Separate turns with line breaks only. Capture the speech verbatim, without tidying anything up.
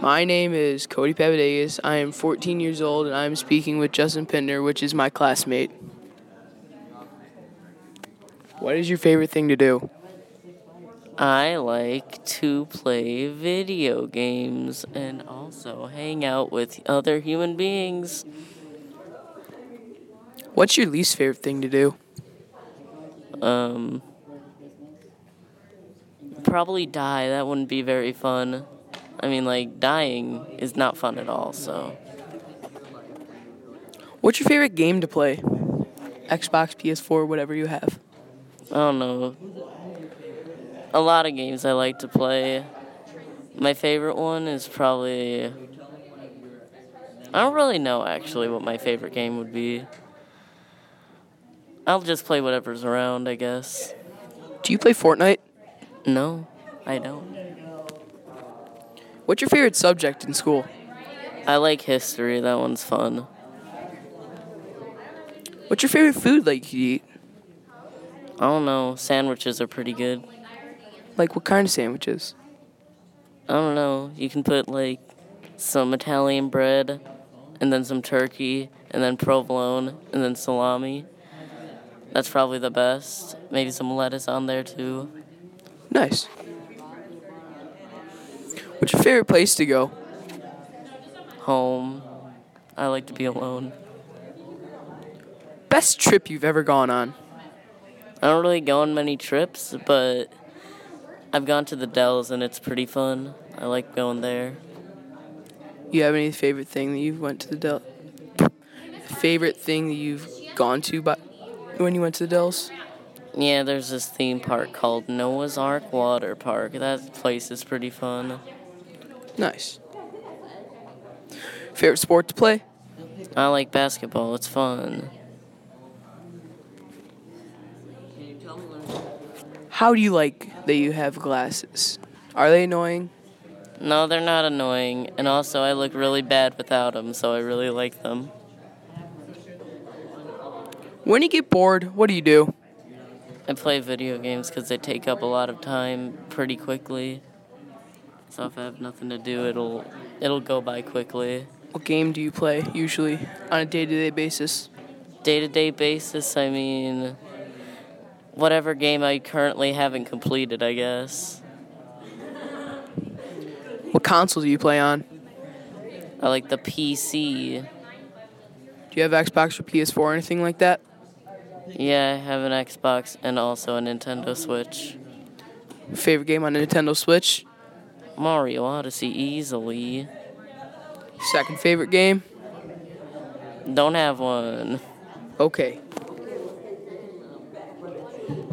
My name is Cody Papadegas. I am fourteen years old, and I am speaking with Justin Pinder, which is my classmate. What is your favorite thing to do?
I like to play video games and also hang out with other human beings.
What's your least favorite thing to do?
Um, probably die. That wouldn't be very fun. I mean, like, dying is not fun at all, so.
What's your favorite game to play? Xbox, P S four, whatever you have.
I don't know. A lot of games I like to play. My favorite one is probably... I don't really know, actually, what my favorite game would be. I'll just play whatever's around, I guess.
Do you play Fortnite?
No, I don't.
What's your favorite subject in school?
I like history. That one's fun.
What's your favorite food that you eat?
I don't know. Sandwiches are pretty good.
Like what kind of sandwiches?
I don't know. You can put, like, some Italian bread, and then some turkey, and then provolone, and then salami. That's probably the best. Maybe some lettuce on there, too.
Nice. What's your favorite place to go?
Home. I like to be alone.
Best trip you've ever gone on?
I don't really go on many trips, but I've gone to the Dells, and it's pretty fun. I like going there.
You have any favorite thing that you've went to the Dells? Favorite thing that you've gone to by when you went to the Dells?
Yeah, there's this theme park called Noah's Ark Water Park. That place is pretty fun.
Nice. Favorite sport to play?
I like basketball. It's fun.
How do you like that you have glasses? Are they annoying?
No, they're not annoying. And also, I look really bad without them, so I really like them.
When you get bored, what do you do?
I play video games because they take up a lot of time pretty quickly. So if I have nothing to do, it'll it'll go by quickly.
What game do you play usually on a day-to-day basis?
Day-to-day basis, I mean, whatever game I currently haven't completed, I guess.
What console do you play on?
I like the P C.
Do you have Xbox or P S four or anything like that?
Yeah, I have an Xbox and also a Nintendo Switch.
Favorite game on the Nintendo Switch?
Mario Odyssey, easily.
Second favorite game?
Don't have one.
Okay.